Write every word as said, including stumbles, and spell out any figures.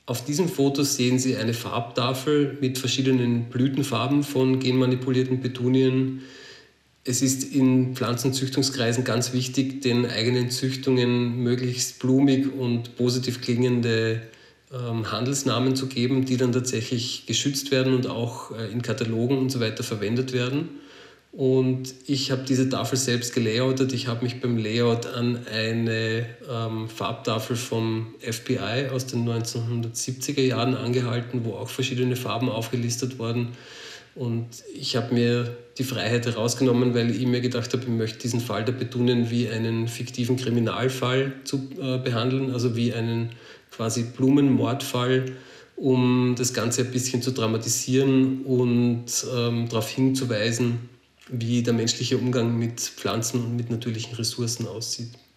Auf diesem Foto sehen Sie eine Farbtafel mit verschiedenen Blütenfarben von genmanipulierten Petunien. Es ist in Pflanzenzüchtungskreisen ganz wichtig, den eigenen Züchtungen möglichst blumig und positiv klingende ähm, Handelsnamen zu geben, die dann tatsächlich geschützt werden und auch äh, in Katalogen und so weiter verwendet werden. Und ich habe diese Tafel selbst gelayoutet. Ich habe mich beim Layout an eine ähm, Farbtafel vom F B I aus den neunzehnhundertsiebziger Jahren angehalten, wo auch verschiedene Farben aufgelistet wurden. Und ich habe mir die Freiheit herausgenommen, weil ich mir gedacht habe, ich möchte diesen Fall der Petunien wie einen fiktiven Kriminalfall zu äh, behandeln, also wie einen quasi Blumenmordfall, um das Ganze ein bisschen zu dramatisieren und ähm, darauf hinzuweisen, wie der menschliche Umgang mit Pflanzen und mit natürlichen Ressourcen aussieht.